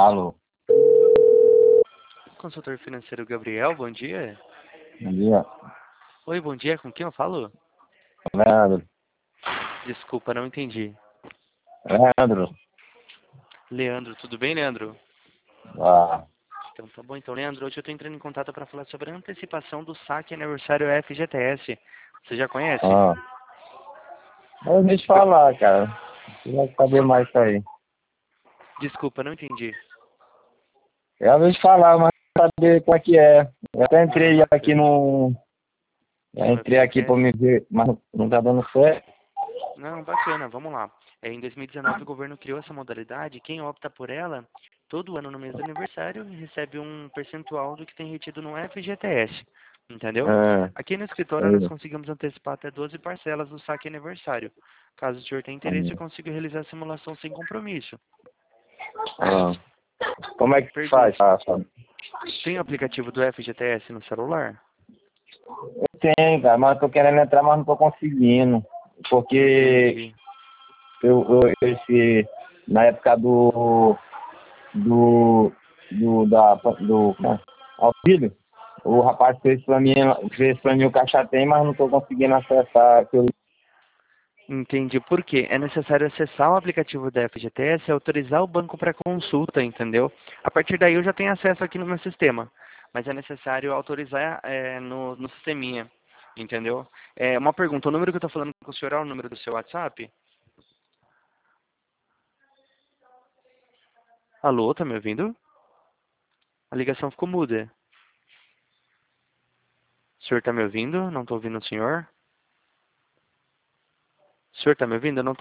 Alô, Consultor financeiro Gabriel, bom dia. bom dia. Oi, bom dia, com quem eu falo? Leandro. Desculpa, não entendi. Leandro. Leandro, tudo bem, Leandro? Ah, Então tá bom. Então, Leandro, hoje eu estou entrando em contato para falar sobre a antecipação do saque aniversário FGTS. Você já conhece? ah. Mas deixa eu falar, cara. Você vai saber mais isso aí. Desculpa, não entendi. Eu vou te falar, mas não saber como é que é. Eu até entrei aqui Bacana. no. Já No entrei aqui pra FGTS? me ver, mas não tá dando certo. Não, bacana, vamos lá. Em 2019 o governo criou essa modalidade. Quem opta por ela, todo ano no mês do aniversário, recebe um percentual do que tem retido no FGTS. Entendeu? É, Aqui no escritório nós sei. conseguimos antecipar até 12 parcelas do saque aniversário. Caso o senhor tenha interesse, eu consigo realizar a simulação sem compromisso. Ah. Como é que faz? Pergunto, Sabe? tem o aplicativo do FGTS no celular? Eu tenho, cara, mas eu tô querendo entrar, mas não tô conseguindo. Porque Entendi. na época do auxílio, o rapaz fez pra mim o caixa tem, mas não tô conseguindo acessar aquele. Entendi. Por quê? É necessário acessar o aplicativo da FGTS e autorizar o banco para consulta, entendeu? A partir daí eu já tenho acesso aqui no meu sistema, mas é necessário autorizar no sisteminha, entendeu? Uma pergunta, o número que eu estou falando com o senhor é o número do seu WhatsApp? Alô, tá me ouvindo? A ligação ficou muda. O senhor tá me ouvindo? Não estou ouvindo o senhor? O senhor tá me ouvindo? Eu não tô